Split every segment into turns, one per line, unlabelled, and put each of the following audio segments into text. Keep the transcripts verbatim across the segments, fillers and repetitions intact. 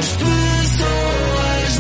somos pessoas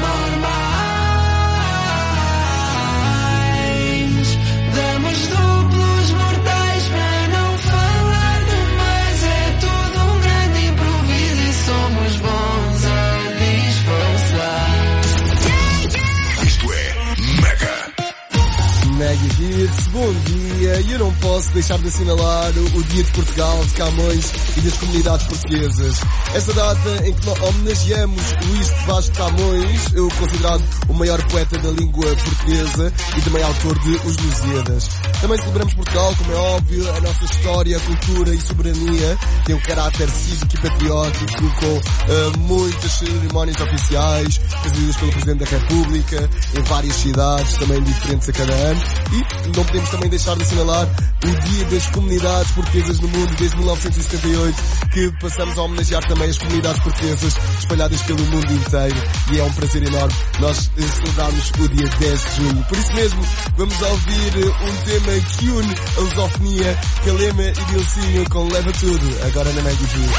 normais. Damos duplos mortais para não falar demais. É tudo um grande improviso e somos bons a disfarçar.
Isto é Mega.
Mega Hits, bom dia. E eu não posso deixar de assinalar o Dia de Portugal, de Camões e das comunidades portuguesas. Esta data em que nós homenageamos Luís de Vaz de Camões, eu considerado o maior poeta da língua portuguesa e também autor de Os Lusíadas. Também celebramos Portugal, como é óbvio, a nossa história, cultura e soberania tem um caráter cívico e patriótico com uh, muitas cerimónias oficiais, presididas pelo Presidente da República, em várias cidades, também diferentes a cada ano. E não podemos também deixar de assinalar o Dia das Comunidades Portuguesas no Mundo, desde mil novecentos e setenta e oito, que passamos a homenagear também as comunidades portuguesas espalhadas pelo mundo inteiro. E é um prazer enorme nós celebrarmos o dia dez de junho. Por isso mesmo, vamos ouvir um tema que une a lusofonia, Calema e Dilcinho com Leva Tudo, agora na Mega Hits.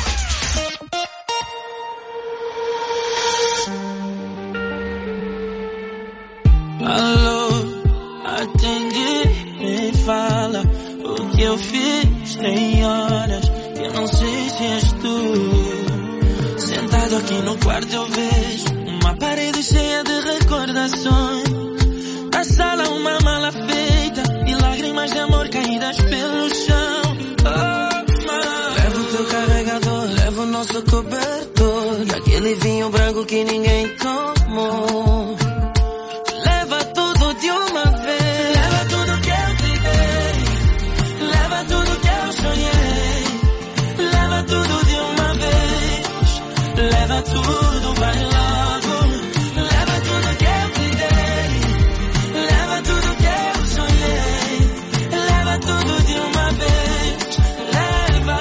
Alô, atende, me fala o que eu fiz. Tem horas que eu não sei se és tu. Sentado aqui no quarto eu vejo uma parede cheia de recordações. Na sala uma mala feita e lágrimas de amor caídas pelo chão. Oh, mãe. Leva o teu carregador, leva o nosso cobertor, aquele vinho branco que ninguém tomou. Leva tudo de uma vez. Leva tudo que eu te dei. Leva tudo que eu sonhei. Leva tudo de uma vez. Leva tudo, vai logo. Leva tudo que eu te dei. Leva tudo que eu sonhei. Leva tudo de uma vez. Leva,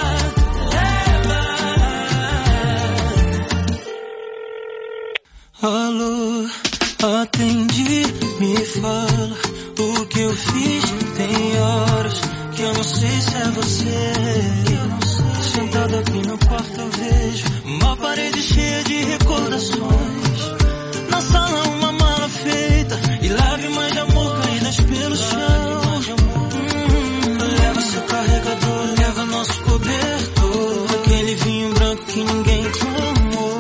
leva. Alô, atende, me fala o que eu fiz. Tem horas que eu não sei se é você. Sentado aqui no quarto eu vejo uma parede cheia de recordações. Na sala uma mala feita e lágrimas de amor caídas pelo chão. Hum, leva seu carregador, leva nosso cobertor, aquele vinho branco que ninguém tomou.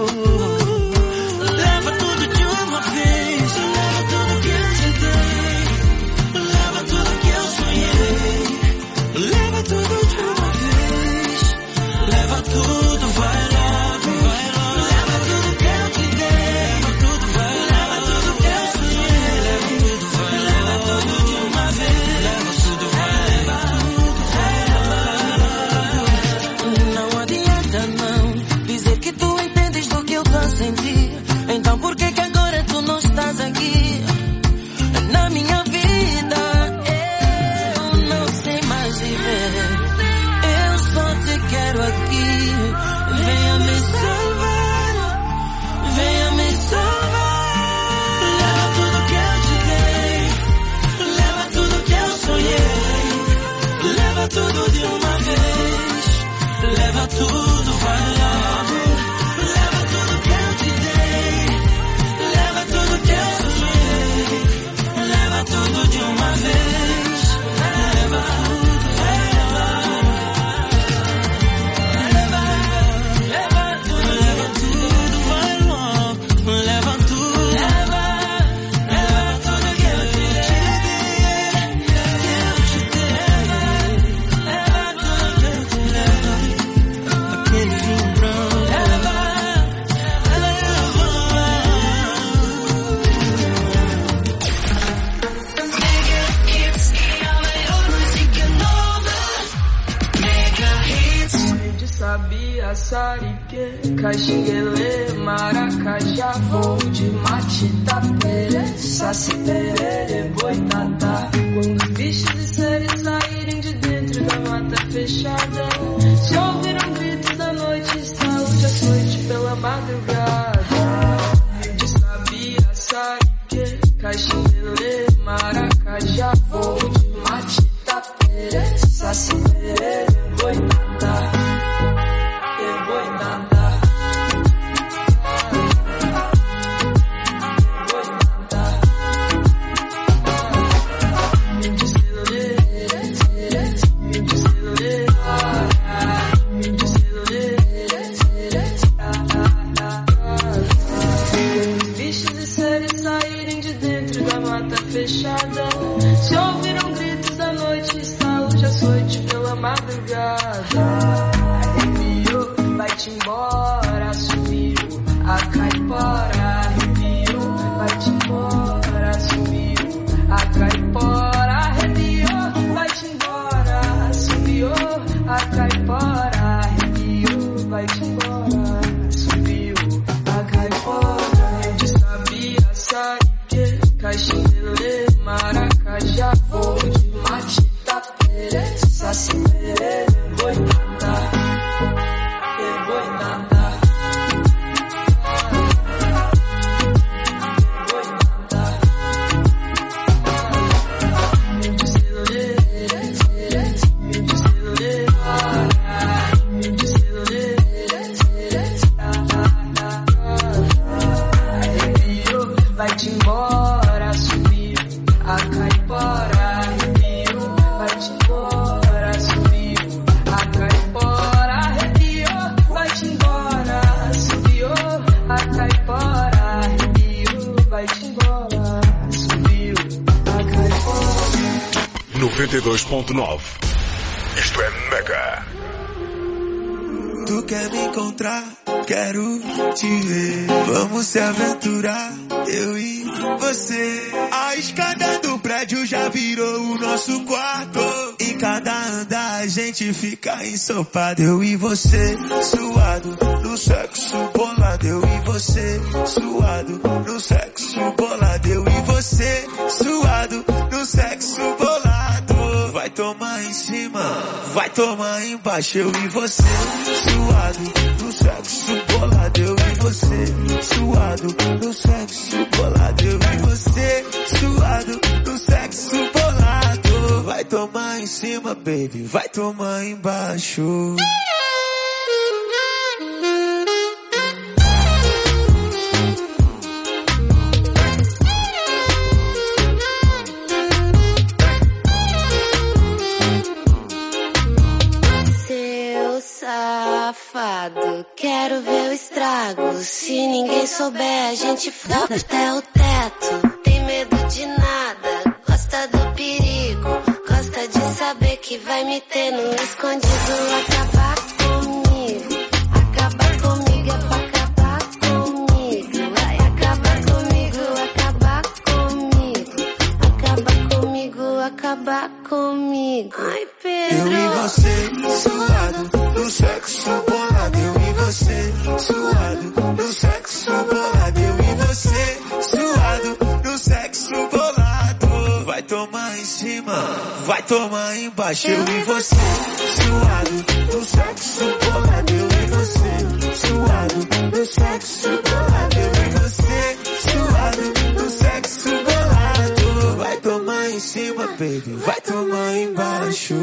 Leva tudo de uma vez. Leva tudo que eu te dei. Leva tudo que eu sonhei. Leva tudo de uma vez. Leva tudo, vai logo, vai logo. Leva tudo que eu te dei. Leva tudo, vai logo. Leva tudo que eu sonhei. Leva tudo, vai logo. Leva tudo de uma vez. Leva tudo, vai logo. Não adianta não dizer que tu entendes do que eu tô a sentir. Então por que que agora tu não estás aqui na minha vida? Eu não sei mais viver. Eu só te quero aqui. Venha me salvar. Venha me salvar. Leva tudo que eu te dei. Leva tudo que eu sonhei. Leva tudo de uma vez. Leva tudo, vai logo. Leva tudo que eu te dei. Leva tudo que eu sonhei. Leva tudo de uma vez. Leva tudo, leva. Leva, leva tudo, leva tudo, vai logo. Leva tudo, leva. Leva tudo que eu te dei. Que eu te dei. Leva tudo que eu te dei. Aquele vinho branco. Leva, leva. Mega Hits, a maior música nova. Mega Hits.
De sabia, sarique, caxinguele, maracajá, voo de matita, pere, saci, perere, boitatá. Quando bichos e seres saírem de dentro da mata fechada, se ouviram gritos da noite, estalo de açoite pela madrugada. De sabia, sarique, caxinguele, maracajá, voo de matita, pere, saci, perere, boitatá. E boitatá. embora, subiu. A caipora arrepiou, vai-te embora, subiu. A caipora arrepiou, vai-te embora, subiu. A caipora arrepiou, vai-te embora, subiu. A caipora de sabia, sabe que caxilê, maracajá, vou de matita, pere, saci, pere, boi nada, e boi nada. Vai-te embora, subiu. A caipora arrepiou, vai-te embora, subiu. A caipora arrepiou, vai-te embora, subiu. A caipora arrepiou, vai-te embora, subiu. A caipora.
noventa e dois ponto nove. Isto é Mega.
Tu quer me encontrar? Quero te ver. Vamos se aventurar, eu e você. A escada do prédio já virou o nosso quarto. Em cada andar a gente fica ensopado. Eu e você, suado no sexo bolado. Eu e você, suado no sexo bolado. Eu e você, suado no sexo bolado. Vai tomar em cima, vai tomar embaixo. Eu e você, suado no sexo bolado. Eu e você, suado no sexo bolado. Eu e você, suado no sexo bolado. Vai tomar em cima, baby, vai tomar embaixo.
Safado, quero ver o estrago. Se ninguém souber, a gente flota até o teto. Tem medo de nada, gosta do perigo. Gosta de saber que vai me ter no escondido. Acabar comigo, acabar comigo é pra acabar comigo. Vai acabar comigo, acabar comigo. Acabar comigo, acabar comigo. Ai, Pedro.
Eu e você, suado no sexo bolado. Eu e você, suado no sexo bolado. Eu e você, suado no sexo bolado. Vai tomar em cima, vai tomar embaixo. Eu e você, suado no sexo bolado. Eu e você, suado no sexo bolado. Eu e você, suado no sexo bolado. Vai tomar em cima, baby, vai tomar embaixo.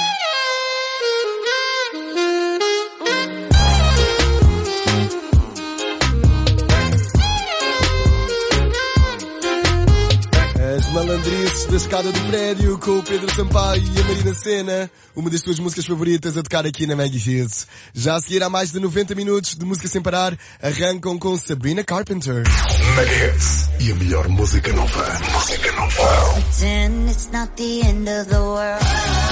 Malandrices da escada do prédio com o Pedro Sampaio e a Marina Sena, uma das tuas músicas favoritas a tocar aqui na Mega Hits. Já a seguir há mais de noventa minutos de música sem parar, arrancam com Sabrina Carpenter.
Mega Hits e a melhor música nova. Música nova.
Pretend it's not the end of the world.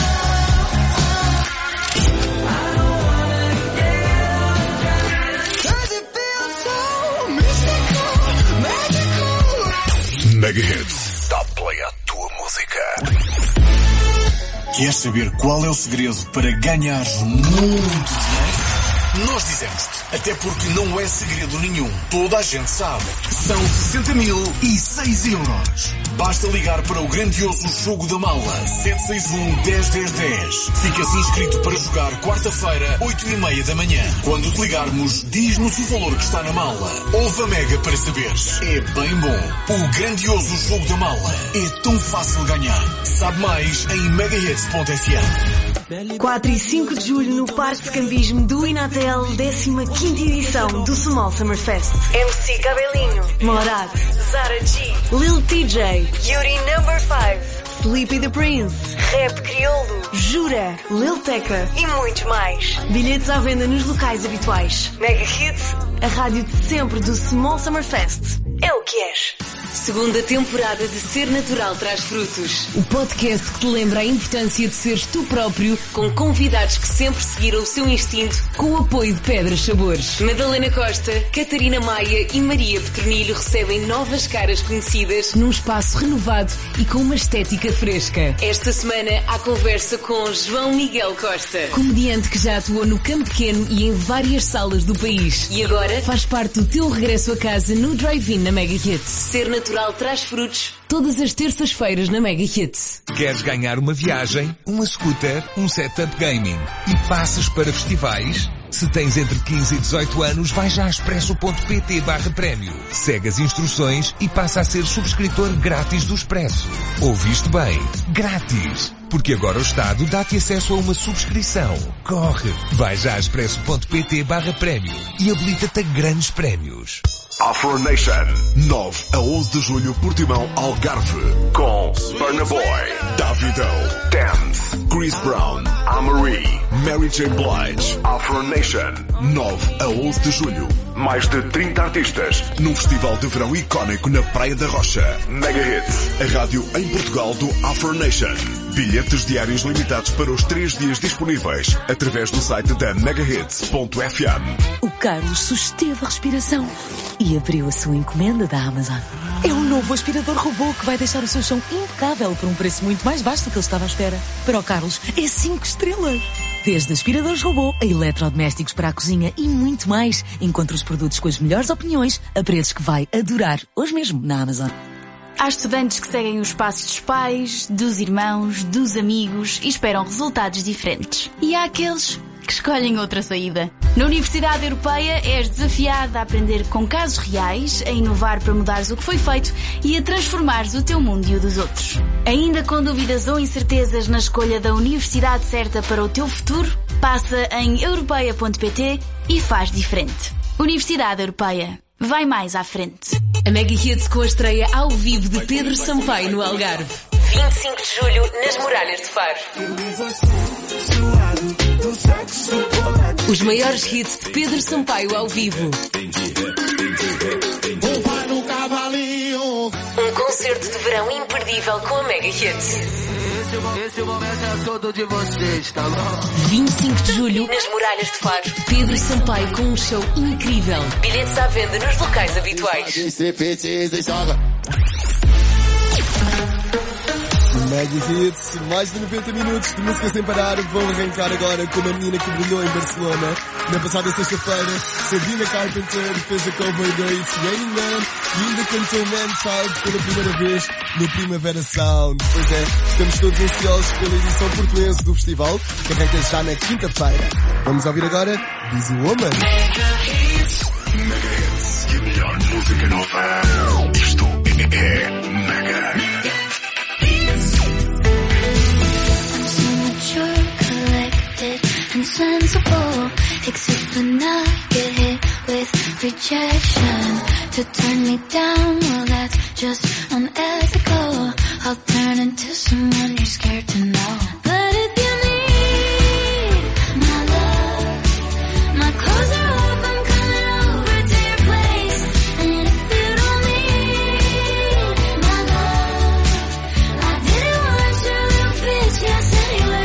Mega Hits. Dá play à tua música.
Queres saber qual é o segredo para ganhares muito dinheiro? Nós dizemos-te, até porque não é segredo nenhum. Toda a gente sabe. São sessenta mil e seis euros. Basta ligar para o grandioso Jogo da Mala. sete seis um, um zero um zero um zero. Ficas inscrito para jogar quarta-feira, oito e meia da manhã. Quando te ligarmos, diz-nos o valor que está na mala. Ouve a Mega para saberes. É bem bom. O grandioso Jogo da Mala. É tão fácil ganhar. Sabe mais em megahits ponto f m.
quatro e cinco de julho no Parque de Cambismo do Inatel, décima quinta edição do Small Summer Fest. M C Cabelinho, Morat, Zara G, Lil T J, Yuri Number cinco, Sleepy the Prince, Rap Crioulo, Jura, Lil Tecca e muitos mais. Bilhetes à venda nos locais habituais. Mega Hits, a rádio de sempre do Small Summer Fest. É o que és. Segunda temporada de Ser Natural Traz Frutos. O podcast que te lembra a importância de seres tu próprio, com convidados que sempre seguiram o seu instinto, com o apoio de Pedras Sabores. Madalena Costa, Catarina Maia e Maria Petronilho recebem novas caras conhecidas num espaço renovado e com uma estética fresca. Esta semana há conversa com João Miguel Costa, comediante que já atuou no Campo Pequeno e em várias salas do país. E agora faz parte do teu regresso a casa no Drive-In na Mega Hits. Ser Natural Traz Frutos, todas as terças-feiras na Mega Hits.
Queres ganhar uma viagem, uma scooter, um setup gaming e passas para festivais? Se tens entre quinze e dezoito anos, vai já a expresso.pt barra prémio. Segue as instruções e passa a ser subscritor grátis do Expresso. Ouviste bem? Grátis! Porque agora o Estado dá-te acesso a uma subscrição. Corre! Vai já a expresso.pt barra prémio e habilita-te a grandes prémios.
Afro Nation, nove a onze de julho, Portimão, Algarve, com Burna Boy, Davido, Dance, Chris Brown, Amerie, Mary J. Blige. Afro Nation, nove a onze de julho. Mais de trinta artistas num festival de verão icónico na Praia da Rocha. Mega Hits, a rádio em Portugal do Afro Nation. Bilhetes diários limitados para os três dias disponíveis através do site da megahits ponto f m.
O Carlos susteve a respiração e abriu a sua encomenda da Amazon. É um novo aspirador robô que vai deixar o seu chão impecável por um preço muito mais baixo do que ele estava à espera. Para o Carlos, é cinco estrelas. Desde aspiradores robô a eletrodomésticos para a cozinha e muito mais. Encontre os produtos com as melhores opiniões a preços que vai adorar hoje mesmo na Amazon.
Há estudantes que seguem os passos dos pais, dos irmãos, dos amigos e esperam resultados diferentes. E há aqueles que escolhem outra saída. Na Universidade Europeia és desafiada a aprender com casos reais, a inovar para mudares o que foi feito e a transformares o teu mundo e o dos outros. Ainda com dúvidas ou incertezas na escolha da universidade certa para o teu futuro? Passa em europeia ponto pt e faz diferente. Universidade Europeia. Vai mais à frente.
A Mega Hits com a estreia ao vivo de Pedro Sampaio no Algarve. vinte e cinco de julho, nas Muralhas de Faro. Os maiores hits de Pedro Sampaio ao vivo. Um concerto de verão imperdível com a Mega Hits.
Esse momento é todo de vocês, tá bom?
vinte e cinco de julho, nas Muralhas de Faro. Pedro Sampaio com um show incrível. Bilhetes à venda nos locais habituais.
Mega Hits, mais de noventa minutos de música sem parar. Vão arrancar agora com uma menina que brilhou em Barcelona. Na passada sexta-feira, Sabrina Carpenter fez a cover da It's Raining Man e ainda cantou Man Child pela primeira vez no Primavera Sound. Pois é, estamos todos ansiosos pela edição portuense do festival, que arranca já na quinta-feira. Vamos ouvir agora Busy Woman.
Mega Hits, Mega Hits e a melhor música nova. Isto é Mega.
And sensible, except when I get hit with rejection. To turn me down, well that's just unethical. I'll turn into someone you're scared to know. But if you need my love, my clothes are off, I'm coming over to your place. And if you don't need my love, I didn't want your little bitch, yes anyway.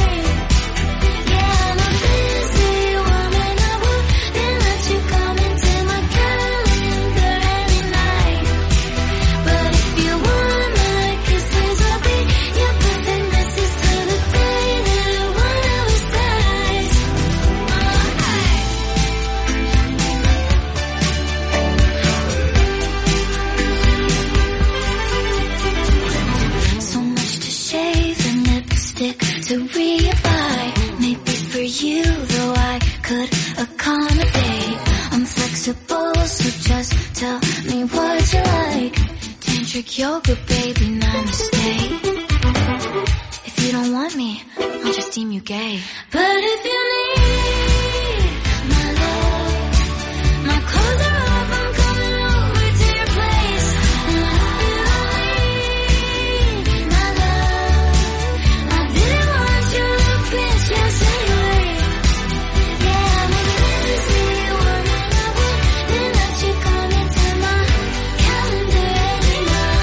To reapply, maybe for you, though I could accommodate. I'm flexible, so just tell me what you like. Tantric yoga, baby, namaste. If you don't want me, I'll just deem you gay. But if you need my love, my clothes are off, I'm coming over to your place. And if you don't need my love, I didn't want your little bitch, yes anyway. Yeah, I'm a busy woman, I wouldn't let you come into my calendar every night.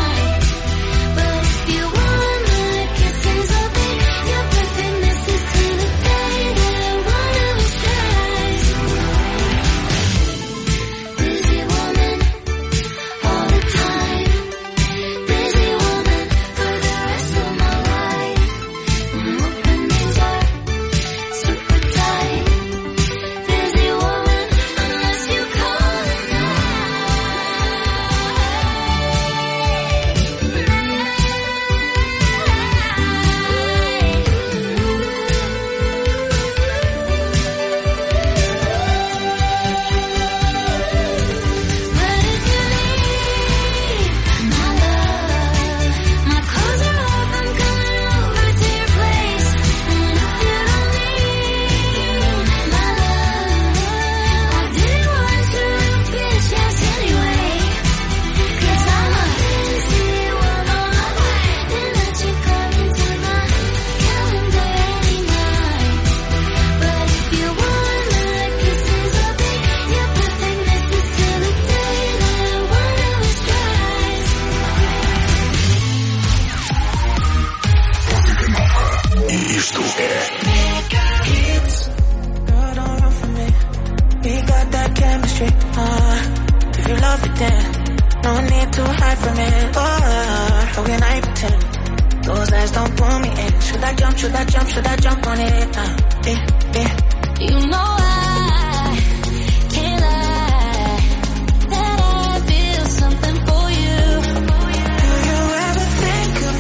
Uh, if you love it then, no need to hide from it. Oh, how can I pretend? Those eyes don't pull me in. Should I jump, should I jump, should I jump on it? Uh, yeah, yeah.
You know I can't lie that I feel something for you.
Do you ever think of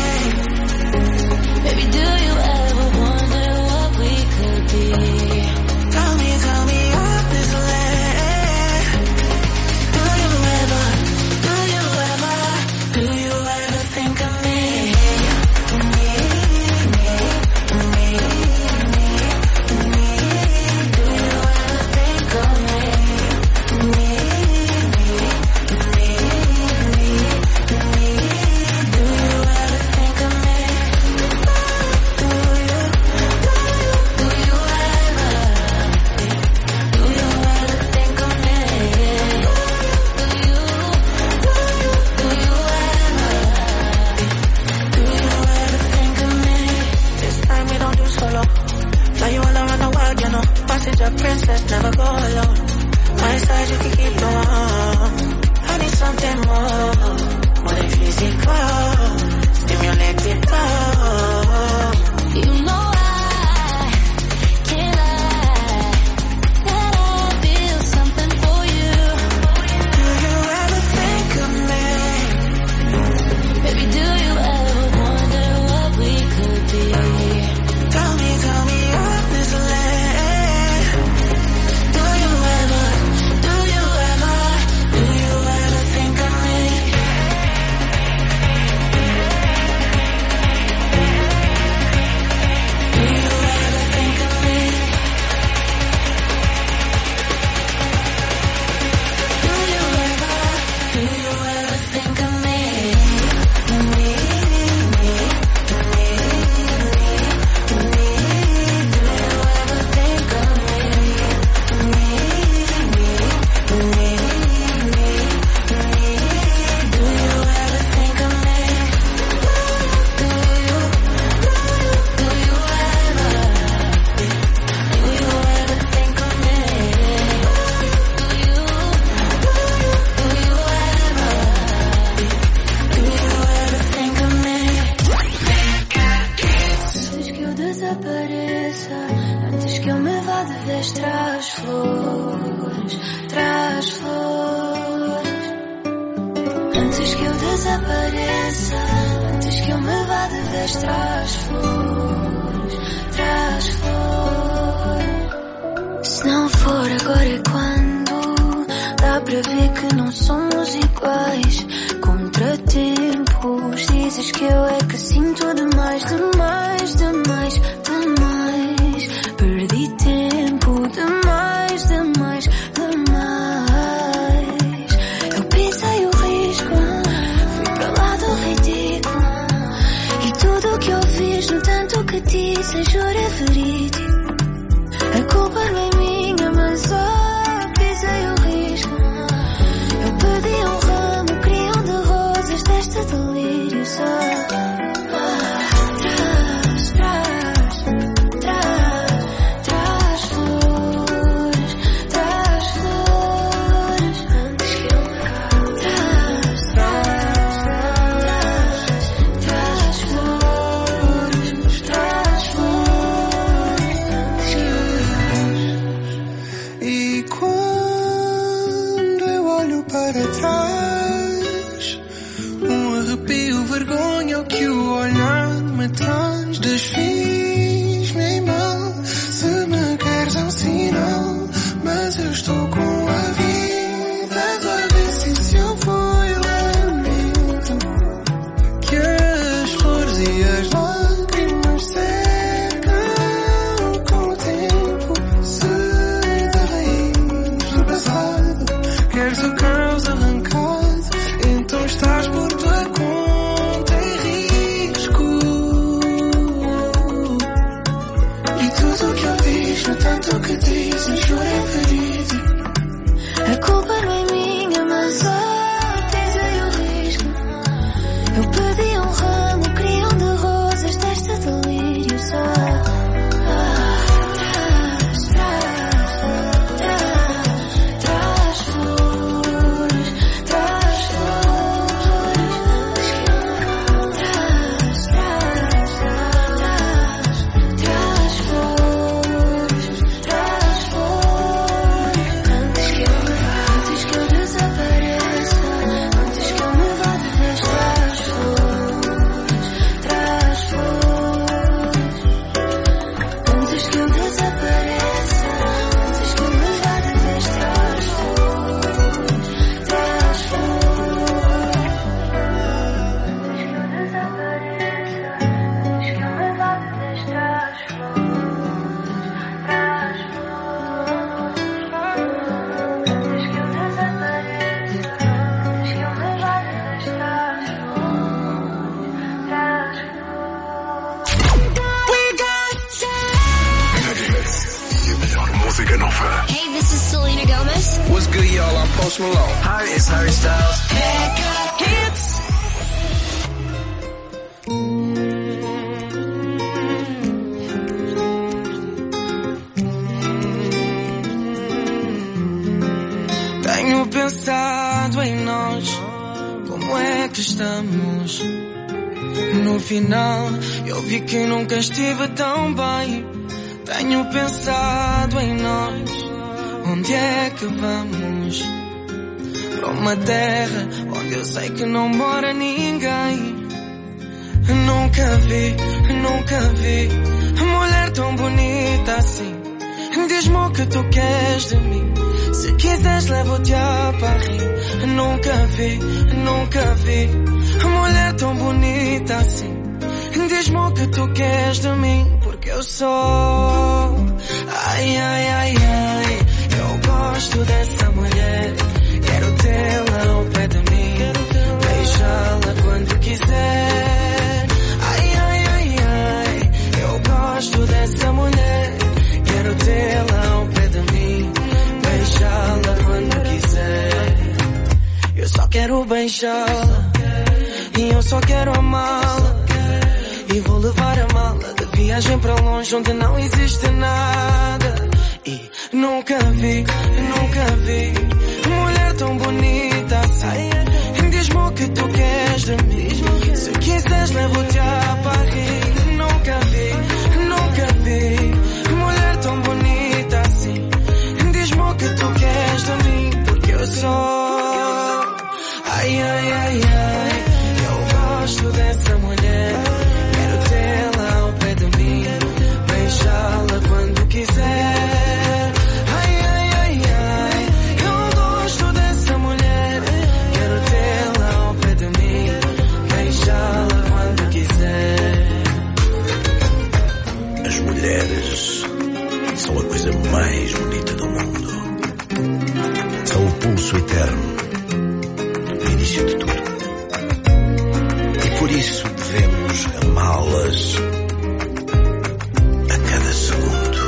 me?
Baby, do you ever wonder what we could be?
Tell me, tell me honestly. Do you ever, do you ever, do you ever think of me? Me, me, me, me, me. Do you ever think of me? Me, me, me, me, me. Do you ever think of me? Do you, do you, do you ever? Do you ever think of me? Do you, do you, do you ever? Do you ever think of me? This time we don't do solo. Fly you all around the world, you know. Passenger princess, never go alone. My side you can keep no on. I need something more, more than physical. Stimulate it all.
You know I can't lie that I feel something for you.
Do you ever think of me?
Baby, do you ever wonder what we could be?
Tell me, tell me honestly. Do you ever, do you ever, do you ever think of me? Do you ever think of me? Do you ever, do you ever think of me? Me, me, me, me, me. Do you ever think of me? Me, me, me, me, me. Do you ever think of me? Do you, do you, do you ever? Do you ever think of me? Do you, do you, do you ever? Do you ever think of me?
Antes que eu desapareça, antes que eu me vá de vez, traz flores, traz flores. Antes que eu desapareça, antes que eu me vá de vez, traz flores, traz flores. Se não for agora é quando dá para ver que não somos iguais. Contratempos, dizes que eu é que sinto demais, demais, demais, demais. Perdi tempo, demais, demais, demais. Eu pisei o risco, fui para lá do ridículo. E tudo que eu fiz, no tanto que disse, juro é verídico. A culpa não é minha, mas oh, pisei o risco. Eu pedi um ramo, queria um de rosas deste delírio só. Traz, traz, traz, traz flores, traz flores. Antes que eu me vá, traz, traz, traz, traz flores, traz flores. Antes que eu me vá.
E quando eu olho para trás, um arrepio, vergonha, o que o olhar me traz. Desfiz-me em mal, se me queres é um sinal, mas eu estou com a vida. Vai ver se esse eu fui lamento, que as flores e as lágrimas secam com o tempo. Se da raiz do passado queres o caos arrancado, então estás por tua conta e
Post Malone. Hi, it's Harry Styles.
Mega Hits. Tenho pensado em nós, como é que estamos? No final, eu vi que nunca estive tão bem. Tenho pensado em nós, onde é que vamos? Para uma terra onde eu sei que não mora ninguém. Nunca vi, nunca vi mulher tão bonita assim. Diz-me o que tu queres de mim. Se quiseres levo-te a Paris. Nunca vi, nunca vi mulher tão bonita assim. Diz-me o que tu queres de mim, porque eu sou. Ai, ai, ai, ai, eu gosto dessa mulher. Quero tê-la ao pé de mim, beijá-la quando quiser. Ai, ai, ai, ai, eu gosto dessa mulher. Quero tê-la ao pé de mim, beijá-la quando quiser. Eu só quero beijá-la e eu só quero amá-la. E vou levar a mala de viagem para longe onde não existe nada. E nunca vi, nunca vi mulher tão bonita assim. Diz-me o que tu queres de mim. Se quiseres levo-te a Paris. Nunca vi, nunca vi mulher tão bonita assim. Diz-me o que tu queres de mim, porque eu sou. Ai, ai, ai, ai, eu gosto dessa mulher. Quero tê-la ao pé de mim, beijá-la quando quiser. Ai, ai, ai, ai, eu gosto dessa mulher. Quero tê-la ao pé de mim, beijá-la quando quiser.
As mulheres são a coisa mais bonita do mundo. São o pulso eterno, o início de tudo. E por isso devemos amá-las a cada segundo.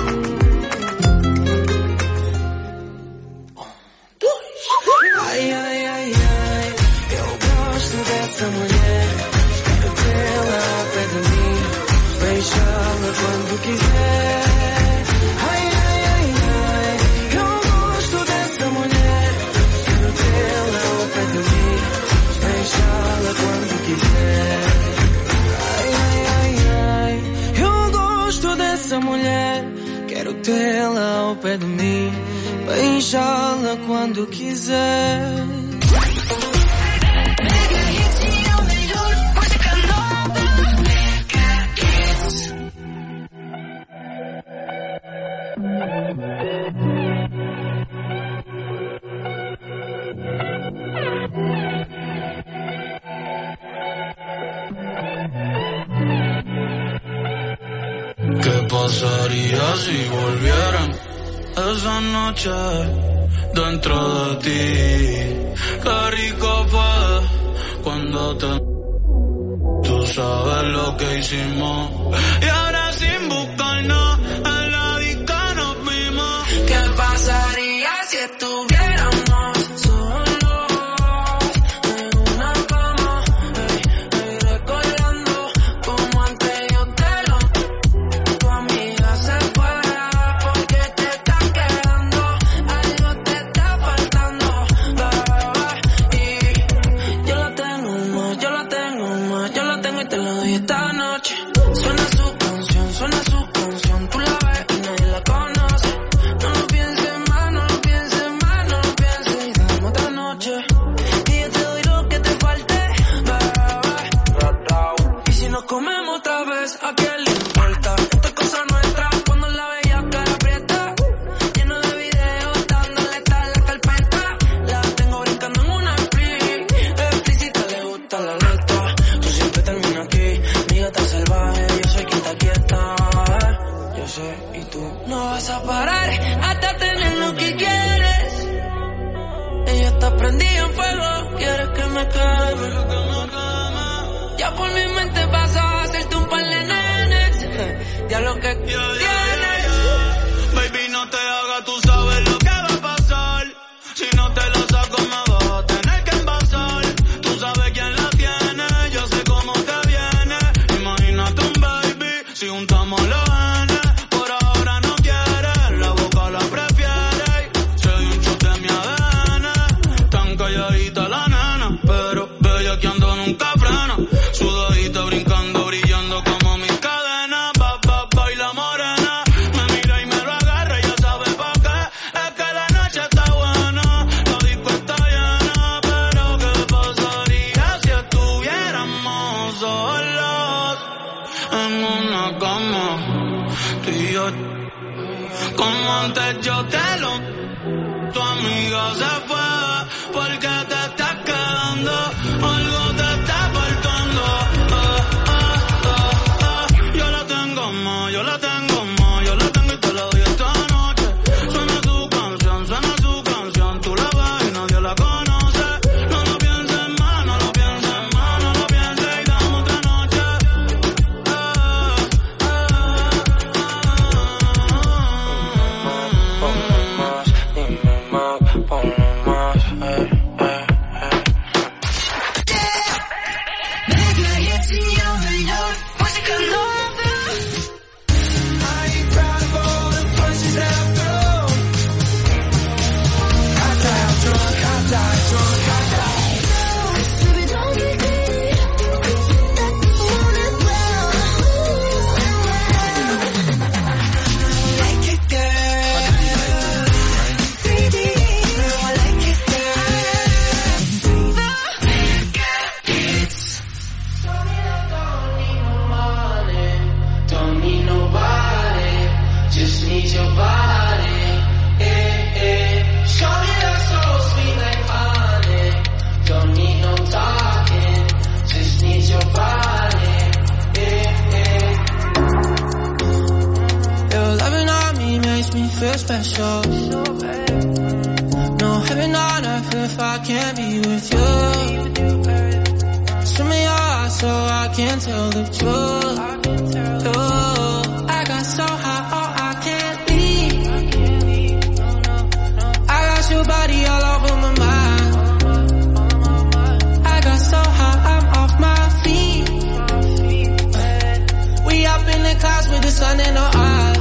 Um, dois. Ai, ai, ai, ai, eu gosto dessa mulher. Quero tê-la ao pé de mim, beijá-la quando quiser. Ai, ai, ai, ai, eu gosto dessa mulher. Quero tê-la ao pé de mim, beijá-la quando quiser. Ai, ai, ai, ai, eu gosto dessa mulher. Quero tê-la ao pé de mim, beijá-la quando quiser.
¿Qué pasaría si volvieran esa noche dentro de ti? Qué rico fue cuando te... Tú sabes lo que hicimos. Y ahora sin buscarnos en la disco nos vimos.
¿Qué pasaría si estuviéramos solos en una cama? Ey, ey, recordando como antes yo te lo. Tu amiga se fuera porque te está quedando. Algo te está faltando, bebé. Y yo la tengo más, yo la tengo más, yo la tengo y te la doy esta noche. Suena su canción, suena su canción. Tú la ves y nadie la conoce. No lo pienses más, no lo pienses más, no lo pienses y dame otra noche. Y yo te doy lo que te falte, bebé. Y si nos comemos otra vez, ¿a quién le importa? Esta es cosa nuestra, cuando la veía cara aprieta. Lleno de videos, dándole tal la carpeta. La tengo brincando en una split. Explícita, le gusta la letra. Tú siempre terminas aquí, mi gata salvaje. Yo soy quien te aquieta, yo sé, y tú no vas a parar hasta tener lo que quieres. Ella está prendida en fuego, quieres que me queme. Ya por mi mente pasa a hacerte un par de nenes. Ya lo que tienes.
Baby, no te hagas, tú sabes lo que va a pasar. Si no te lo sacas como antes yo te lo. Tu amiga se fue porque te estás quedando, algo te está faltando. Ah, ah, ah, ah. Yo la tengo más, yo la tengo más, yo la tengo y te la doy esta noche. Suena su canción, suena su canción, tú la ves y nadie la conoce. No lo pienses más, no lo pienses más, no lo pienses y dame otra noche. Ah, ah,
special. No heaven on earth if I can't be with you. Show me your eyes so I can tell the truth. Oh, I got so high, oh I can't leave. I got your body all over my mind. I got so high, I'm off my feet. We up in the clouds with the sun in our eyes.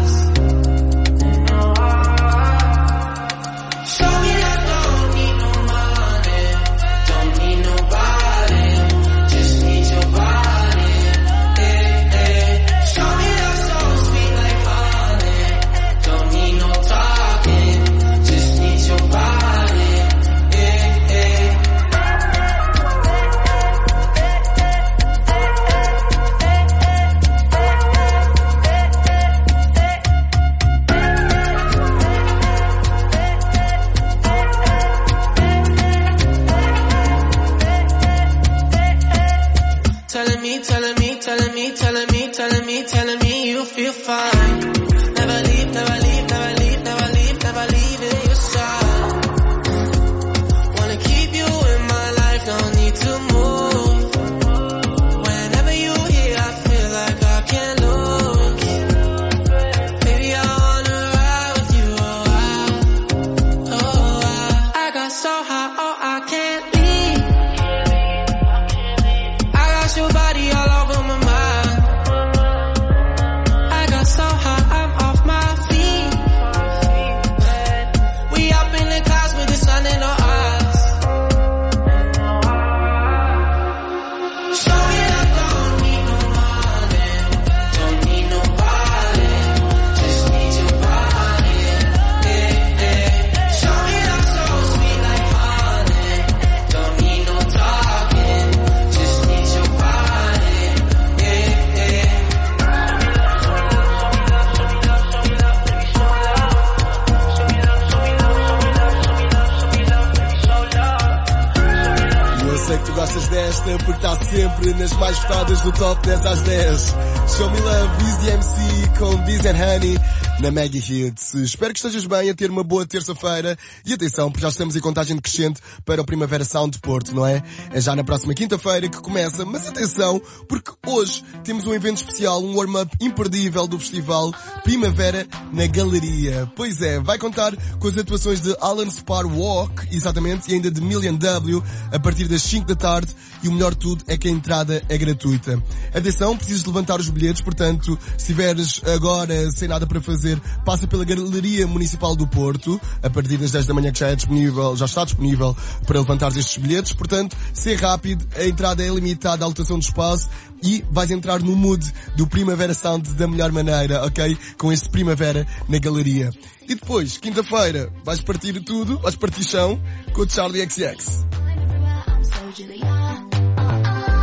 Porque está sempre nas mais votadas do Top dez às dez. Show Me Love, Easy M C com Biz and Honey na Mega Hits. Espero que estejas bem a ter uma boa terça-feira. E atenção, porque já estamos em contagem decrescente para o Primavera Sound de Porto, não é? É já na próxima quinta-feira que começa. Mas atenção, porque hoje temos um evento especial, um warm-up imperdível do festival Primavera na Galeria. Pois é, vai contar com as atuações de Alan Spar Walk, exatamente, e ainda de Million W, a partir das cinco da tarde. E o melhor de tudo é que a entrada é gratuita. Atenção, precisas levantar os bilhetes, portanto, se estiveres agora sem nada para fazer, passa pela Galeria Municipal do Porto, a partir das dez da manhã, que já é disponível, já está disponível para levantar estes bilhetes. Portanto, ser rápido, a entrada é limitada à lotação de espaço e vais entrar no mood do Primavera Sound da melhor maneira, ok? Com este Primavera na Galeria. E depois, quinta-feira, vais partir tudo, vais partir chão com o Charlie X X.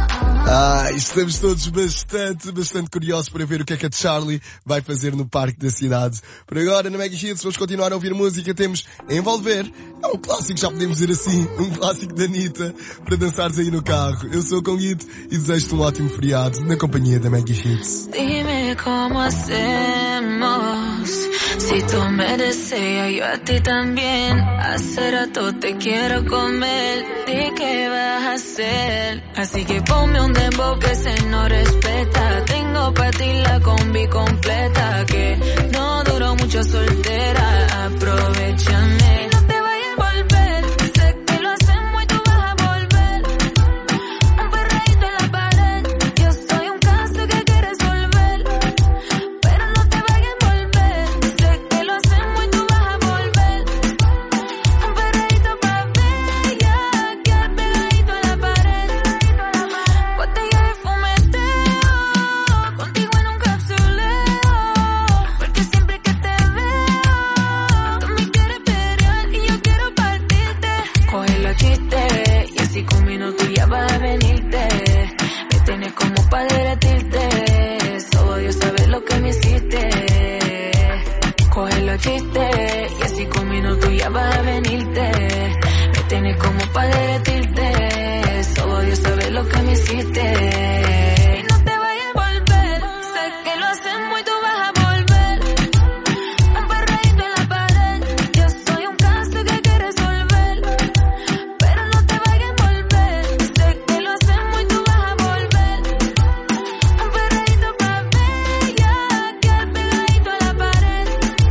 Ah, estamos todos bastante, bastante curiosos para ver o que é que a Charlie vai fazer no Parque da Cidade. Por agora, na Mega Hits, vamos continuar a ouvir música. Temos Envolver. É um clássico, já podemos dizer assim, um clássico da Anitta, para dançares aí no carro. Eu sou o Conguito e desejo-te um ótimo feriado na companhia da Mega Hits.
Dime cómo hacemos, si tú me deseas, yo a ti también. Hace rato te quiero comer, ¿de qué vas a hacer? Así que ponme un dembow que se no respeta. Tengo pa' ti la combi completa, que no duró mucho soltera, aprovechame. No te vayas a volver, sé que lo hacemos y tú vas a volver. Un perreíto en la pared, yo soy un caso que hay que resolver. Pero no te vayas a volver, sé que lo hacemos y tú vas a volver. Un perreíto pa' bella, quedar pegadito a la pared. Botella de fumeteo, contigo en un capsuleo. Porque siempre que te veo, tú me quieres pelear y yo quiero partirte. Coge los chistes y así con minutos ya vas a venirte. Me tienes como pa' derretirte, solo Dios sabe lo que me hiciste. Coge los chistes y así con minutos ya vas a venirte. Me tienes como pa' derretirte, solo Dios sabe lo que me hiciste. Y no te vayas a volver, sé que lo hacemos y tú vas a volver. Un perreíto en la pared, yo soy un caso que hay que resolver. Pero no te vayas a volver, sé que lo hacemos y tú vas a volver. Un perreíto pa' bella, quedar pegadito a la pared.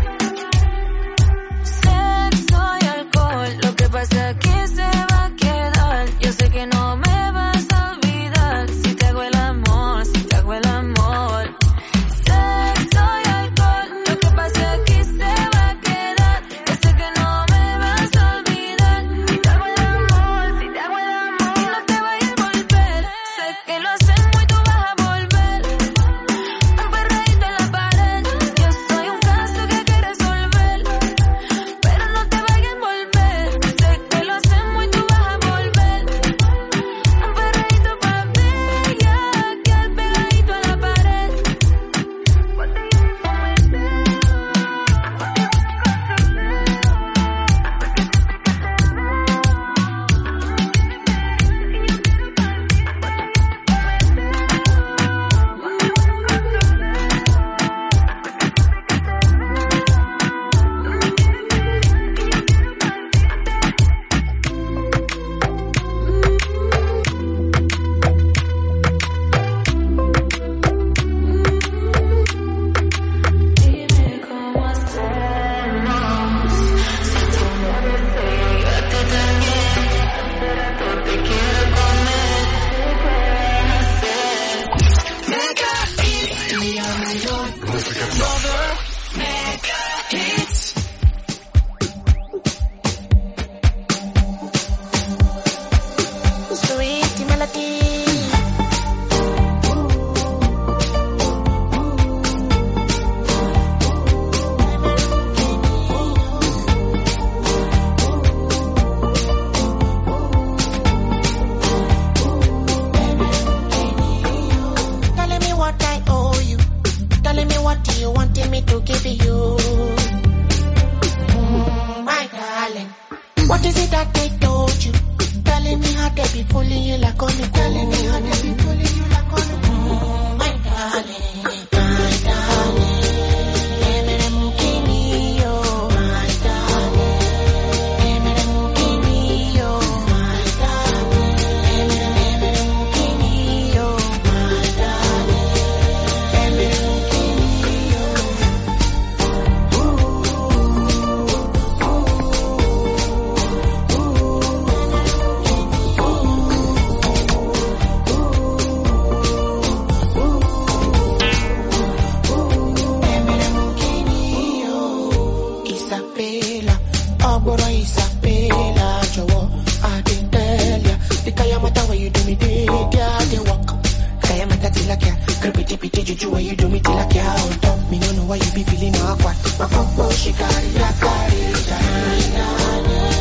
Sexo y alcohol, lo que pasa aquí se va a quedar. Yo sé que no me vas a olvidar si te hago el amor, si te hago el amor. Sexo y alcohol, lo que pasa aquí se va a quedar. Yo sé que no me vas a olvidar si te hago el amor, si te hago el amor. Y no te vayas a volver, sé que lo hacemos y tú vas a volver. Un perreíto en la pared, yo soy un caso que hay que resolver. Pero no te vayas a volver, sé que lo hacemos y tú vas a volver. Un perreíto pa' bella, quedar pegadito a la pared. Dime cómo hacemos, si tú me deseas, yo a ti también. Hace rato te quiero comer, ¿qué puedes hacer? Mega Hits, y a mayor, Mother, Mega Hits.
Sweet melody.
Telling me what I owe you. Telling me what you wanted me to give you. Mm, my darling. What is it that they told you? Telling me how they be fooling you like on the Telling me how they be fooling you like on the mm, my darling. My darling. Emere mukini yo. My darling. Emere mukini yo. My darling. Emere emere mukini yo. My darling. Emere mukini yo. Emere mukini yo. Isabella, Ogboro Isabella, jọ̀wọ́, I dey tell ya. The kaya matter where you do me dey, there dey walk. Kaya matter till I care. Creepy pity juju where you do me till I care. On top, me no know why you be feeling awkward. My popo she carry ya carry ya.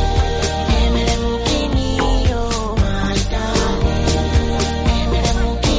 Emere mukini yo, my darling. Emere mukini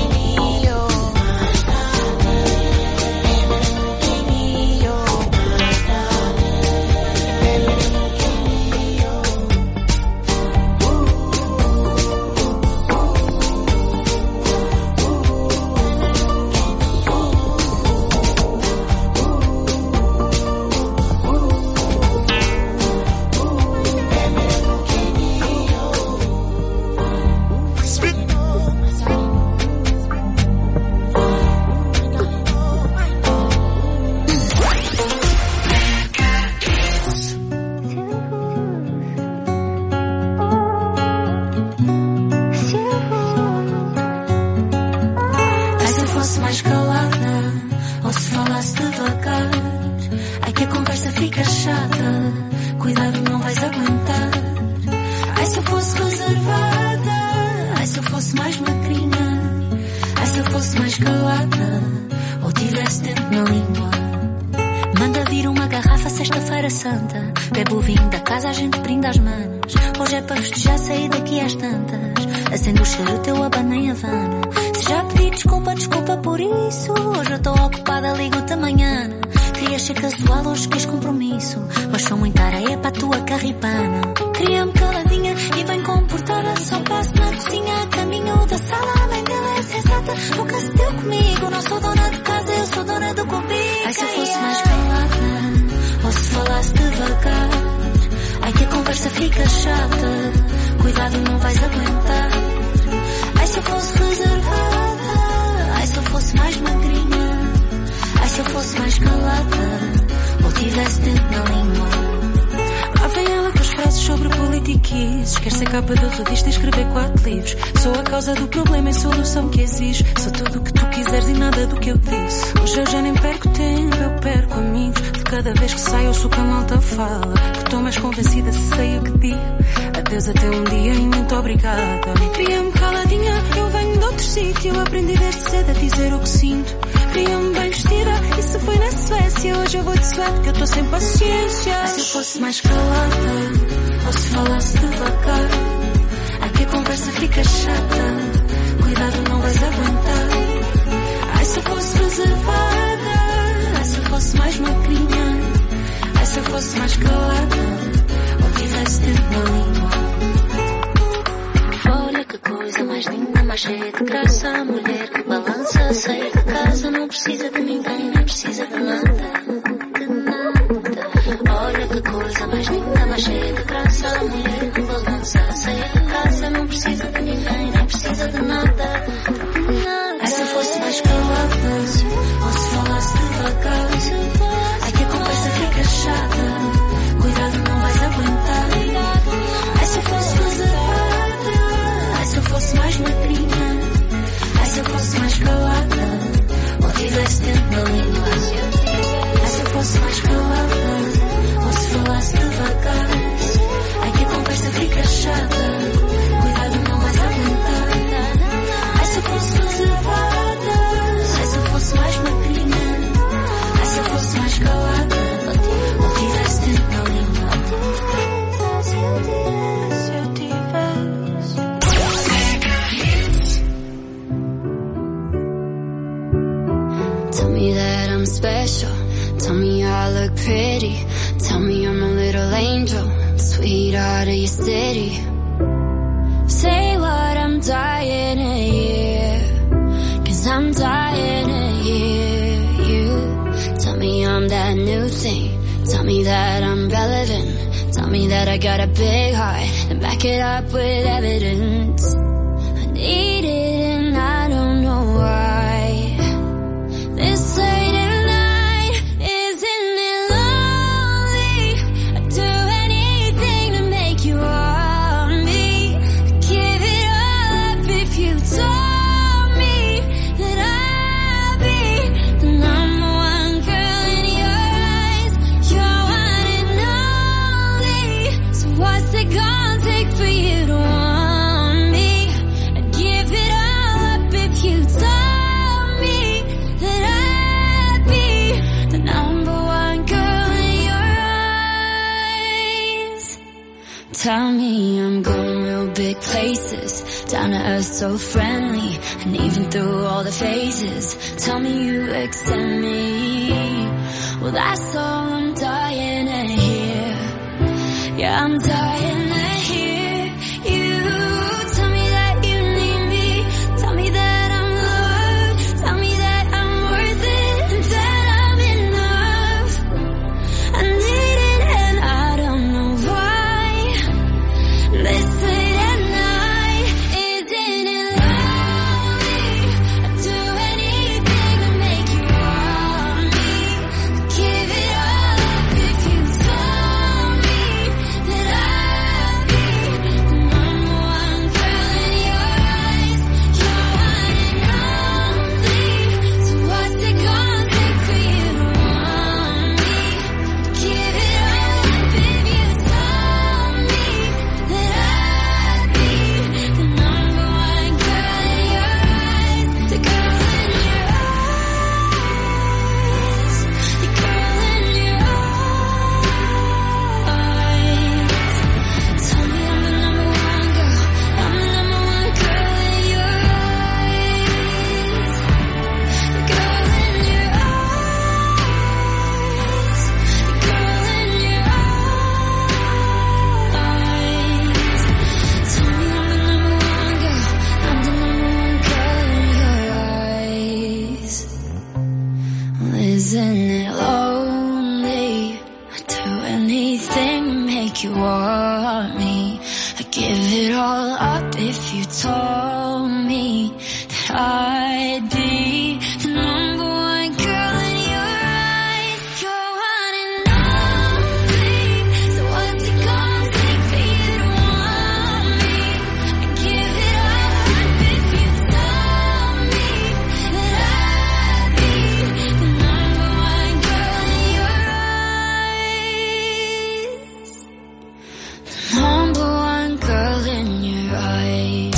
fosse mais magrinha, ai se eu fosse mais calada, ou tivesse tempo na língua. Manda vir uma garrafa sexta-feira santa, bebe o vinho da casa, a gente brinda as manos. Hoje é para festejar, sair daqui às tantas, acende o cheiro teu, abana em Havana. Se já pedi desculpa, desculpa por isso, hoje eu estou ocupada, ligo-te amanhã. Querias ser casual, hoje quis compromisso, mas sou muita areia para a tua carripana. Queria-me caladinha e bem comportada, só passo na cozinha, a caminho da sala. A mãe dela é sensata, nunca se deu comigo, não sou dona de casa, eu sou dona do cubico. Ai se eu fosse mais calada, ou se falasse devagar, ai que a conversa fica chata, cuidado não vais aguentar. Ai se eu fosse reservada, ai se eu fosse mais magrinha, ai se eu fosse mais calada, ou tivesse tempo na língua. Lá vem ela com as frases sobre politiquices, quer ser capa de revista e escrever quatro livros. Sou a causa do problema e solução que exige, sou tudo o que tu quiseres e nada do que eu disse. Hoje eu já nem perco tempo, eu perco amigos, de cada vez que saio eu sou que a malta fala, que estou mais convencida se sei o que digo. Adeus até um dia e muito obrigada. Queria-me caladinha, eu venho de outro sítio, aprendi desde cedo a dizer o que sinto. Queria-me bem vestida, e se foi na Suécia, hoje eu vou de suéte que eu estou sem paciência. Ai, se eu fosse mais calada, ou se falasse devagar, ai que a conversa fica chata, cuidado não vais aguentar. Ai se eu fosse reservada, ai se eu fosse mais magrinha, ai se eu fosse mais calada, ou tivesse tempo na língua. Olha que coisa mais linda, mais cheia de graça, a mulher que balança, sair de casa, não precisa de ninguém, nem precisa de nada, de nada. Olha que coisa mais linda, mais cheia de graça, a mulher que balança, sair de casa, não precisa de ninguém, nem precisa de nada, de nada. Ai se eu fosse mais calada, ou se falasse devagar, ai que a conversa fica chata, cuidado não vais aguentar. Ai se eu fosse reservada, ai se eu fosse mais magrinha, ai se eu fosse mais calada, ou tivesse tempo na língua. Ai se eu fosse mais calada, ou se falasse devagar, ai que a conversa fica chata, cuidado não vais aguentar. Ai se eu fosse reservada, ai se eu fosse mais magrinha, ai se eu fosse mais calada, ou tivesse tempo na língua. Se eu tivesse, se eu tivesse. Tell me that I'm special, tell me I look pretty, tell me I'm a little angel, sweetheart of your city. Say what I'm dying to hear, cause I'm dying to hear you. Tell me I'm that new thing, tell me that I'm relevant, tell me that I got a big heart, and back it up with evidence. I need it and I don't know why. This late at night, isn't it lonely? I'd do anything to make you want me. I'd give it all up if you told me that I'd be the number one girl in your eyes. You're one and only, so what's it gonna take for you to want me? I'd give it all up if you told me that I'd be the number one girl in your eyes. Tell me I'm going real big places, down to earth so friendly, and even through all the phases, tell me you accept me. Well that's all I'm dying to hear. Yeah, I'm dying to hear you. Tell me that you need me, tell me that I'm loved, tell me that I'm worth it, and that I'm enough. I need it and I don't know why. This late at night, isn't it lonely? I'd do anything to make you want me. Give it all up if you told me that I all up if you told me that I'd be the number one girl in your eyes. You're one and only, so what's it gonna take for you to want me? I give it all up if you told me that I'd be the number one girl in your eyes. The number one girl in your eyes.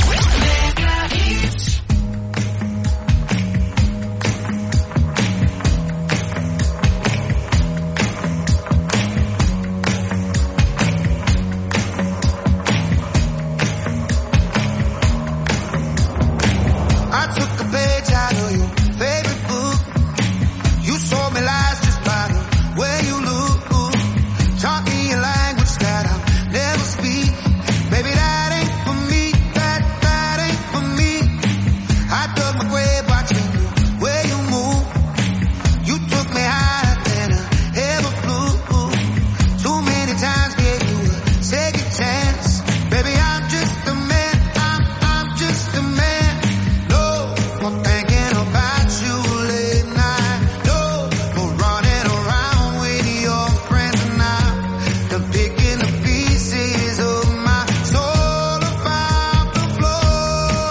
I took a page out of your favorite book. You sold me lies just by the way you look. Taught me a language that I'll never speak. Baby, that ain't for me. That, that ain't for me. I dug my grave watching the way you move. You took me higher than I ever flew. Too many times gave you a second chance. Baby, I'm just a man. I'm, I'm just a man. No more thinking about you late night. No more running around with your friends now. I'm picking the pieces of my soul about the floor.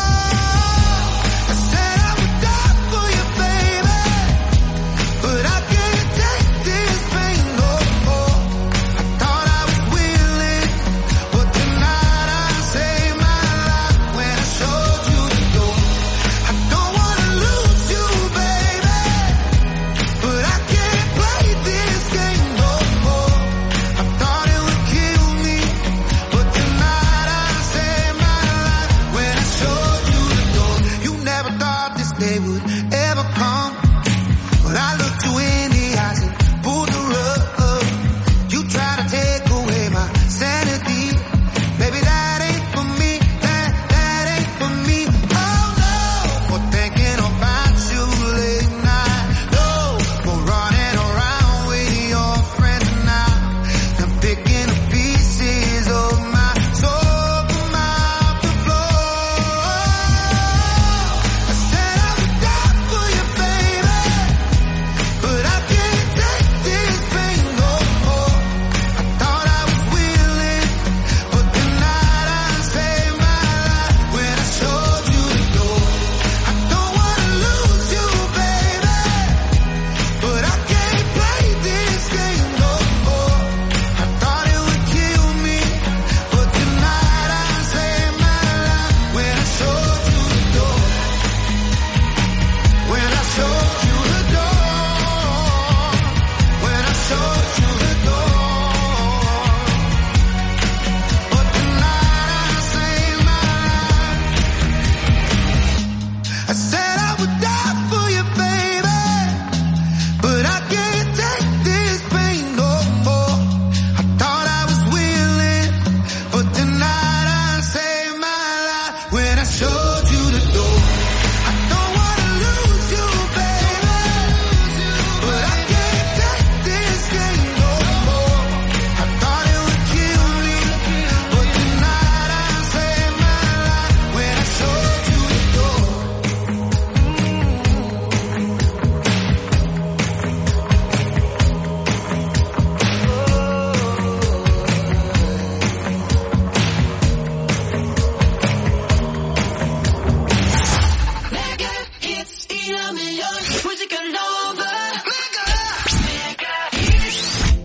I said I would die for you, baby, but I can't take this pain no more. I thought I was willing, but tonight I saved my life when I showed you the door. I don't wanna lose you, baby, but I can't play this game no more. I thought it would kill me, but tonight I saved my life when I showed you the door. You never thought this day would ever come, but I looked you in the eyes and pulled the rug. You try to take away my sanity. Baby, that ain't for me. That, that ain't for me. Oh no, for thinking about you late night. No, for running around with your friends now. I'm picking the pieces of my soul from out the floor. I said I would die for you, baby, but I can't take this pain no more. I thought I was willing, but tonight I saved my life when I showed you the door. I don't wanna lose you, baby, but I can't play this game no more. I thought it would kill me, but tonight I saved my life when I showed you the door. When I showed you the door. When I showed you the door. But tonight I saved my life. I said I would die for you, baby, but I can't take this pain no more. I thought I was willing, but tonight I saved my life when I showed you the door. I don't wanna lose you, baby, but I can't take this game no more. I thought it would kill me, but tonight I saved my life when I showed you the door.
Mega hits y la mejor música nova. Mega, mega hits.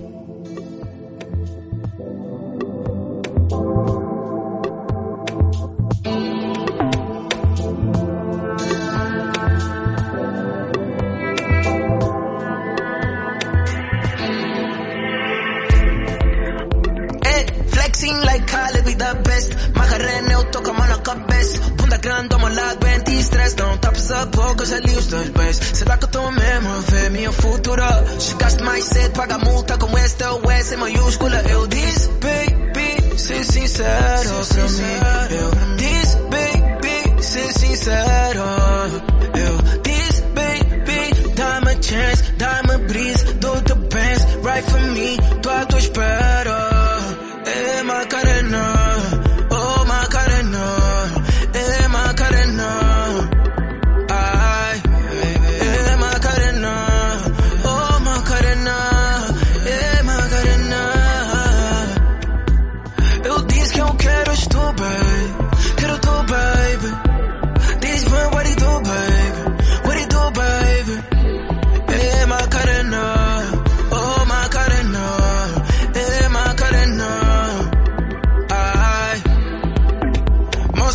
Eh, flexing like Khaled, we the best. Macarena, toca mano cabeça. Bunda grande, om laat bent die stress. Não tá precisando pouco, já li os dois pés. Será que eu tô mesmo a ver minha futura? Chegaste mais cedo, paga a multa como esta ou essa em maiúscula. Eu disse, baby, ser sincero pra mim. Eu disse, baby, ser sincero. Eu disse, baby, dá-me a chance, dá-me a brisa, dou-te bens, right for me, tô à tua espera. Eh, Macarena, oh Macarena.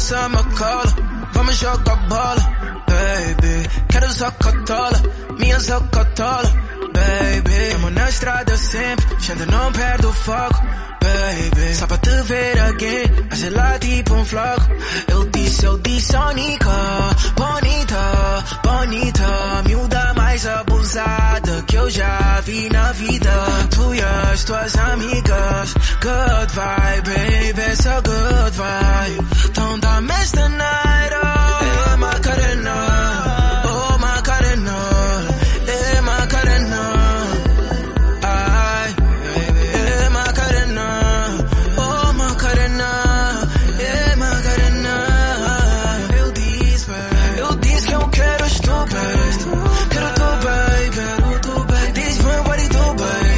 você me cola. Vamos jogar bola, baby. Quero Zocotola, minha Zocotola, baby. Tamo na estrada sempre, gente não perde o foco, baby. Só pra te ver again, a gelar tipo um floco. Eu disse, eu disse, Onica, bonita, bonita. Miúda mais abusada que eu já vi na vida. Tu e as tuas amigas, good vibe, baby, so good vibe. Então dá-me esta night, oh, é Macarena, oh Macarena, é Macarena. Ai, é Macarena, oh Macarena, é Macarena. Eu disse, eu disse que eu quero as tu, baby. Quero tu, baby, quero tu, baby. Diz meu body, tu,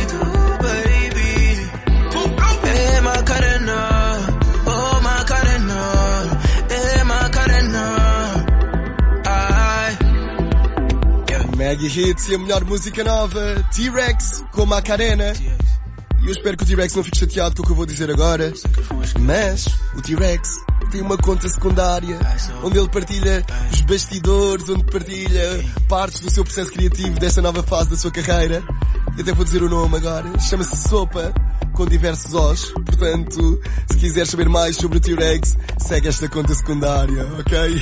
baby, baby. É Macarena, oh Macarena, é Macarena. Ai.
Mega Hits e a melhor música nova, T-Rex com Macarena. E eu espero que o T-Rex não fique chateado com o que eu vou dizer agora, mas o T-Rex tem uma conta secundária onde ele partilha os bastidores, onde partilha partes do seu processo criativo desta nova fase da sua carreira. E até vou dizer o nome agora, chama-se Sopa, com diversos Os. Portanto, se quiseres saber mais sobre o T-Rex, segue esta conta secundária, ok?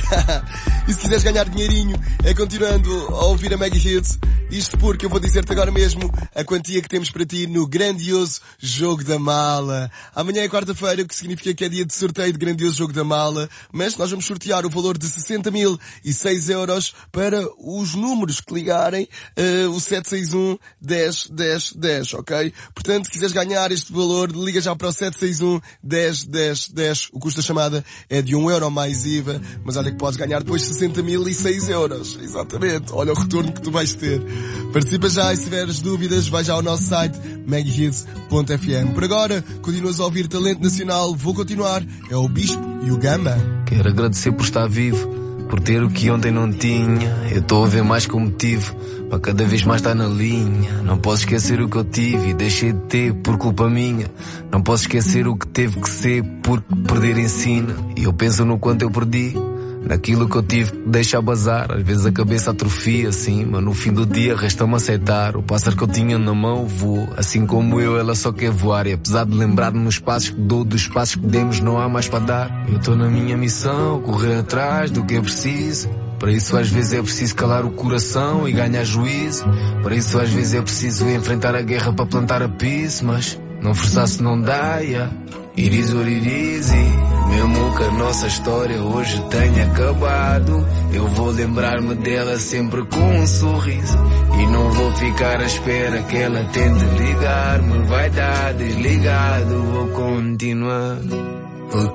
E se quiseres ganhar dinheirinho, é continuando a ouvir a Mega Hits. Isto porque eu vou dizer-te agora mesmo a quantia que temos para ti no grandioso Jogo da Mala. Amanhã é quarta-feira, o que significa que é dia de sorteio de grandioso Jogo da Mala. Mas nós vamos sortear o valor de sessenta mil e seis euros para os números que ligarem uh, o sete seis um, dez, dez, dez, ok? Portanto, se quiseres ganhar este valor, liga já para o sete seis um, dez, dez, dez. O custo da chamada é de um euro mais I V A, mas olha que podes ganhar depois sessenta mil e seis euros. Exatamente. Olha o retorno que tu vais ter. Participa já e se tiveres dúvidas, vai já ao nosso site mega hits ponto f m. Por agora, continuas a ouvir talento nacional. Vou continuar. É o Bispo e o Gama.
Quero agradecer por estar vivo, por ter o que ontem não tinha. Eu estou a ver mais como tive, para cada vez mais estar na linha. Não posso esquecer o que eu tive e deixei de ter por culpa minha. Não posso esquecer o que teve que ser, porque perder ensina. E eu penso no quanto eu perdi, naquilo que eu tive que deixar bazar. Às vezes a cabeça atrofia, sim, mas no fim do dia resta-me aceitar. O pássaro que eu tinha na mão voou, assim como eu, ela só quer voar. E apesar de lembrar-me nos passos que dou, dos passos que demos, não há mais para dar. Eu estou na minha missão, correr atrás do que é preciso. Para isso às vezes é preciso calar o coração e ganhar juízo. Para isso às vezes é preciso enfrentar a guerra para plantar a peace. Mas não forçar-se não dá, yeah. It is what it is, e mesmo que a nossa história hoje tenha acabado, eu vou lembrar-me dela sempre com um sorriso. E não vou ficar à espera que ela tente ligar-me. Vai dar desligado, vou continuar.
Vou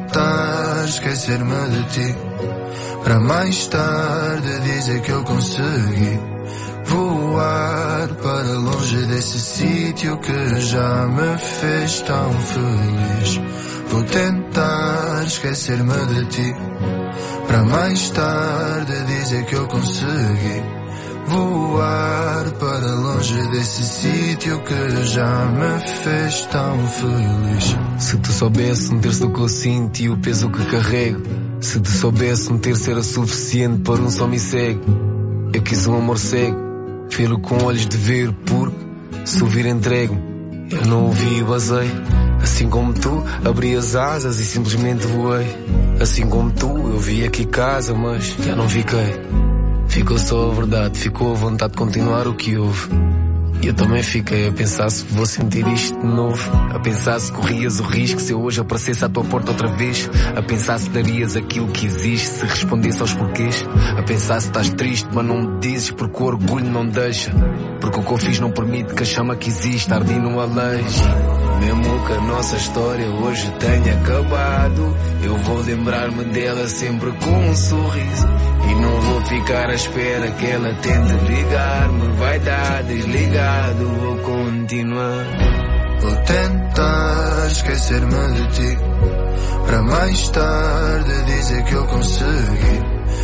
tentar esquecer-me de ti, para mais tarde dizer que eu consegui voar para longe desse sítio que já me fez tão feliz. Vou tentar esquecer-me de ti, para mais tarde dizer que eu consegui voar para longe desse sítio que já me fez tão feliz.
Se tu soubesse meter-se o que eu sinto e o peso que carrego, se tu soubesse meter-se era suficiente para um só me segue. Eu quis um amor cego, vê-lo com olhos de ver, porque se ouvir entrego-me, eu não ouvi e basei. Assim como tu, abri as asas e simplesmente voei. Assim como tu, eu vi aqui casa, mas já não fiquei. Ficou só a verdade, ficou a vontade de continuar o que houve. E eu também fiquei a pensar se vou sentir isto de novo. A pensar se corrias o risco se eu hoje aparecesse à tua porta outra vez. A pensar se darias aquilo que existe se respondesse aos porquês. A pensar se estás triste mas não me dizes porque o orgulho não deixa. Porque o que eu fiz não permite que a chama que existe arde não aleije. Mesmo que a nossa história hoje tenha acabado, eu vou lembrar-me dela sempre com um sorriso. E não vou ficar à espera que ela tente ligar-me. Vai dar desligado, vou continuar.
Vou tentar esquecer-me de ti, para mais tarde dizer que eu consegui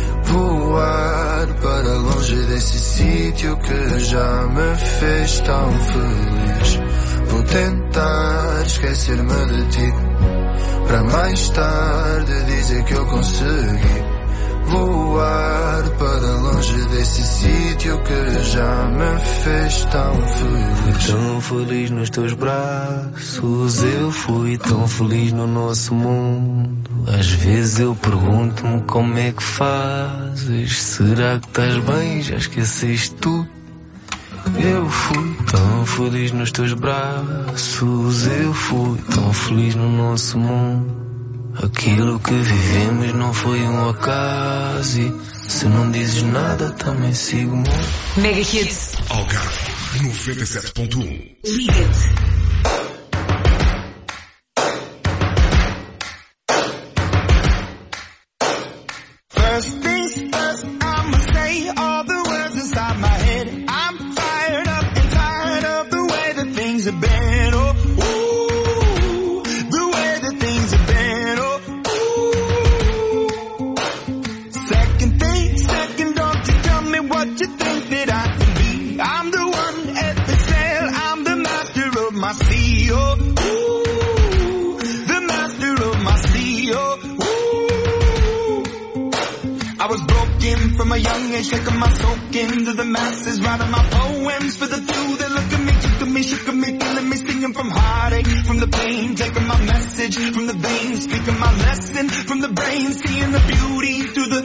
voar para longe desse sítio que já me fez tão feliz. Vou tentar esquecer-me de ti, para mais tarde dizer dizer que eu consegui voar para longe desse sítio que já me fez tão feliz.
Fui tão feliz nos teus braços, eu fui tão feliz no nosso mundo. Às vezes eu pergunto-me como é que fazes. Será que estás bem? Já esqueceste tudo? Eu fui tão feliz nos teus braços, eu fui tão feliz no nosso mundo. Aquilo que vivemos não foi um acaso e se não dizes nada também sigo muito.
Mega Hits
Algarve noventa e sete ponto um.
Liga-te.
First things first, I'ma say all the words inside my head. I'm fired up and tired of the way that things have been. Oh, ooh, the way that things have been. Oh, ooh. Second thing, second, don't you tell me what you think that I can be. I'm the one at the sail, I'm the master of my sea. Oh, ooh, the master of my sea. Oh, I was broken from a young age, shaking my soak into the masses, writing my poems for the few that look at me, took at me, shook at me, feeling me, singing from heartache, from the pain, taking my message from the veins, speaking my lesson from the brain, seeing the beauty through the...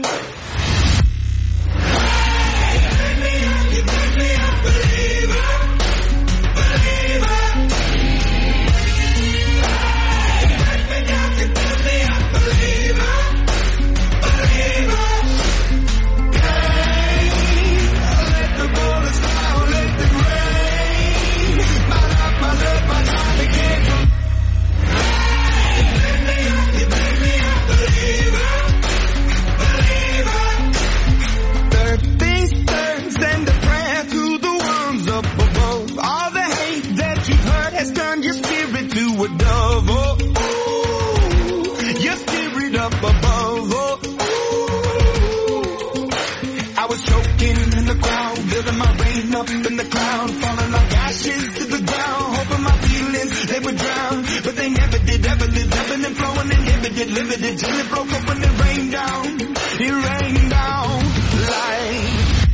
Up in the cloud, falling like ashes to the ground, hoping my feelings, they would drown, but they never did, ever lived, ebbing and flowing, inhibited, limited, till it broke up when it rained down, it rained down, like...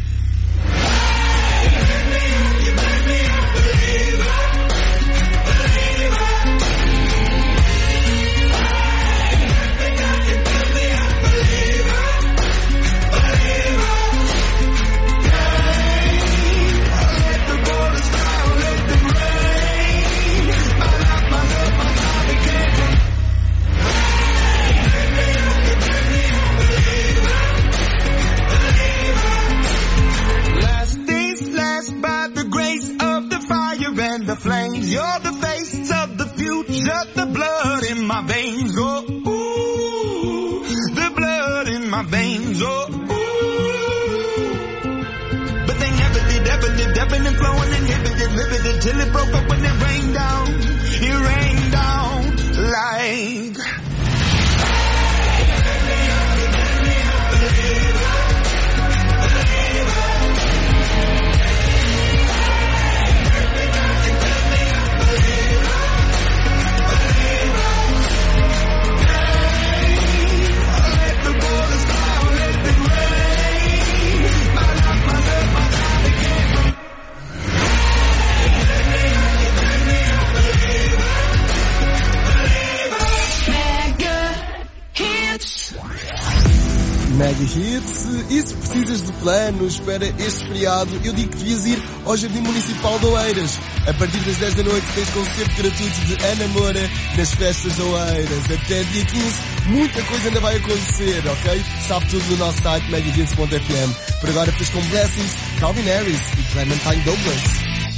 The flames, you're the face of the future, the blood in my veins, oh, ooh, the blood in my veins, oh, ooh. But they never did, ever lived, ebbing and flowing, inhibited, limited, till it broke up when it rained down, it rained down like...
Mega Hits, e se precisas de planos para este feriado, eu digo que devias ir ao Jardim Municipal de Oeiras. A partir das dez da noite tens concerto gratuito de Ana Moura nas festas de Oeiras. Até dia quinze, muita coisa ainda vai acontecer, ok? Sabe tudo no nosso site mega hits ponto f m. Por agora ficas com Blessings, Calvin Harris e Clementine Douglas.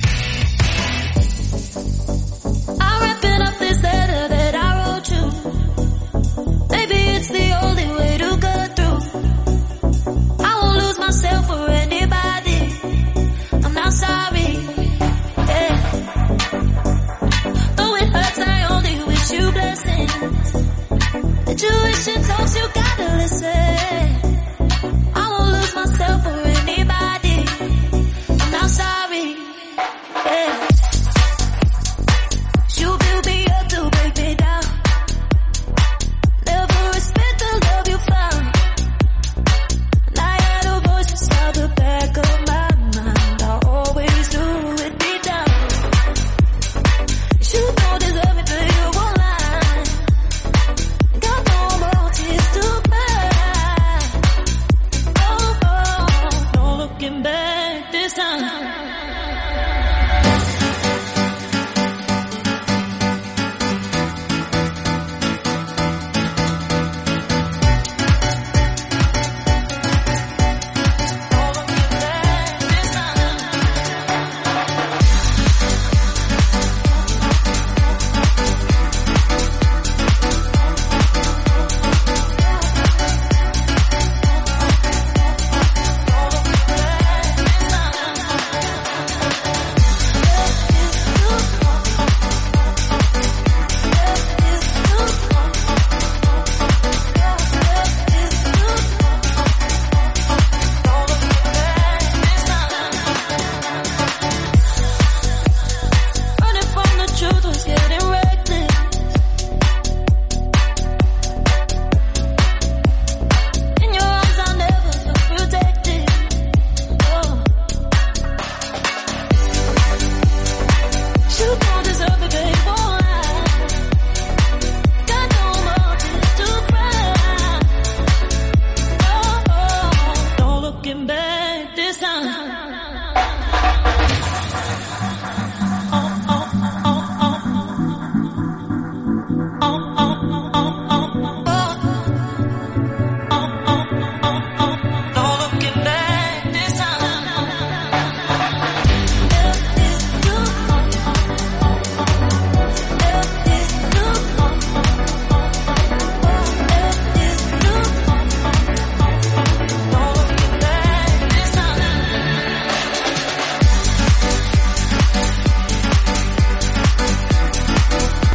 I'm wrapping up this letter that I wrote you. Maybe it's the only way to go through. I won't lose myself for anybody. I'm not sorry. Yeah. Though it hurts, I only wish you blessings. The Jewish and talks, you gotta listen.